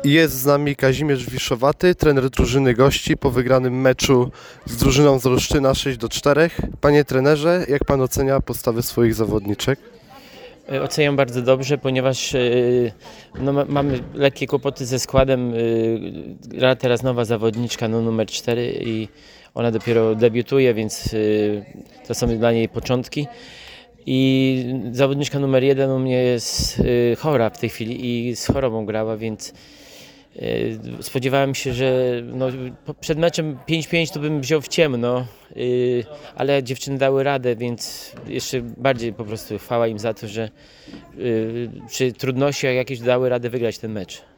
Jest z nami Kazimierz Wiszowaty, trener drużyny gości po wygranym meczu z drużyną z Olsztyna 6-4. Panie trenerze, jak pan ocenia postawy swoich zawodniczek? Oceniam bardzo dobrze, ponieważ mamy lekkie kłopoty ze składem. Gra teraz nowa zawodniczka, numer 4 i ona dopiero debiutuje, więc to są dla niej początki. I zawodniczka numer 1 u mnie jest chora w tej chwili i z chorobą grała, więc spodziewałem się, że przed meczem 5-5 to bym wziął w ciemno, ale dziewczyny dały radę, więc jeszcze bardziej po prostu chwała im za to, że przy trudnościach jakieś dały radę wygrać ten mecz.